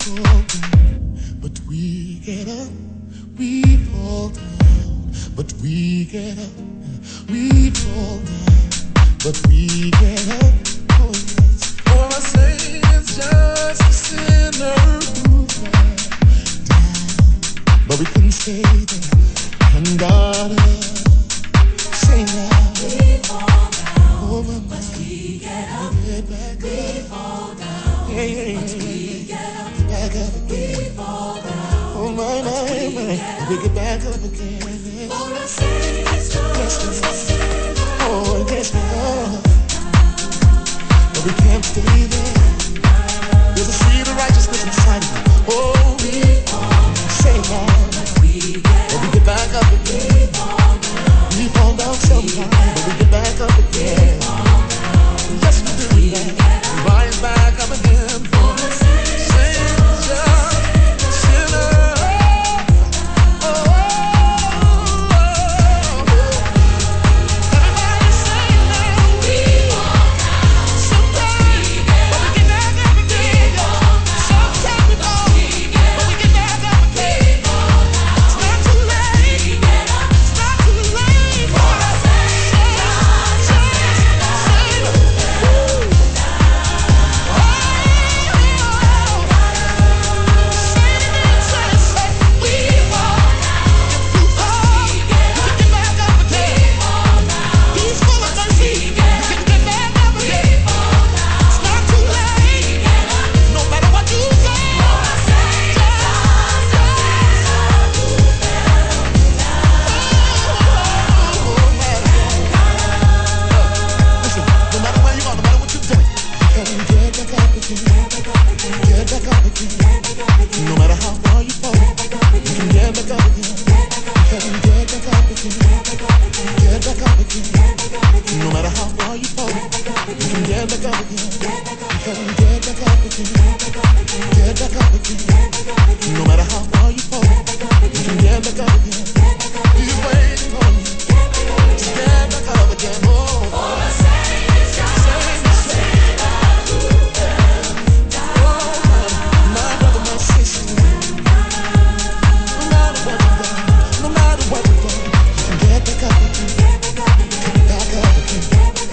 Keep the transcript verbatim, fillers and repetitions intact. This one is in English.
fall down, but we get up. We fall down, but we get up. We fall down, but we get up. Oh yes. All I say is just a sinner who fell down, but we couldn't stay there. And God say now. We fall down, oh, but we get up. Get back we up. Fall down, yeah, yeah, yeah, but we get up. Get back up again. We fall down, oh my, my, my. We get back up again. All I say is just a sinner. Oh, yes we are, but we can't stay there. There's a seed of righteousness inside of you. Oh, we say now. But we get back up again. We fall down sometimes, but we get back up again. Yes, we do that. We rise back up again. For the sins of sinners. No matter how far you fall, you can get back up again.